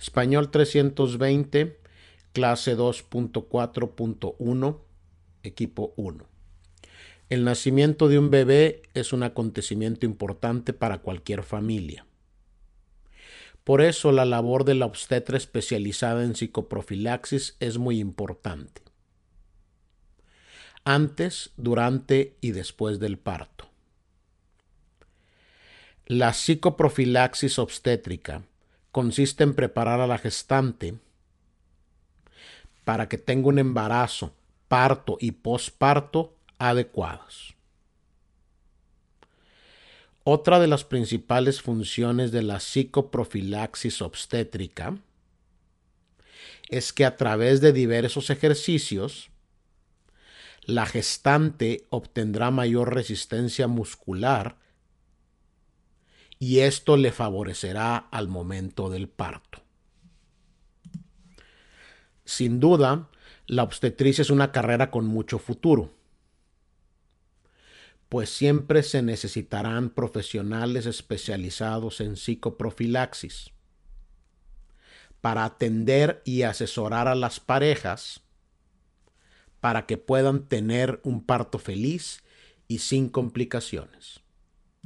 Español 320, clase 2.4.1, equipo 1. El nacimiento de un bebé es un acontecimiento importante para cualquier familia. Por eso la labor de la obstetra especializada en psicoprofilaxis es muy importante. Antes, durante y después del parto. La psicoprofilaxis obstétrica consiste en preparar a la gestante para que tenga un embarazo, parto y posparto adecuados. Otra de las principales funciones de la psicoprofilaxis obstétrica es que a través de diversos ejercicios, la gestante obtendrá mayor resistencia muscular y esto le favorecerá al momento del parto. Sin duda, la obstetricia es una carrera con mucho futuro, pues siempre se necesitarán profesionales especializados en psicoprofilaxis para atender y asesorar a las parejas para que puedan tener un parto feliz y sin complicaciones.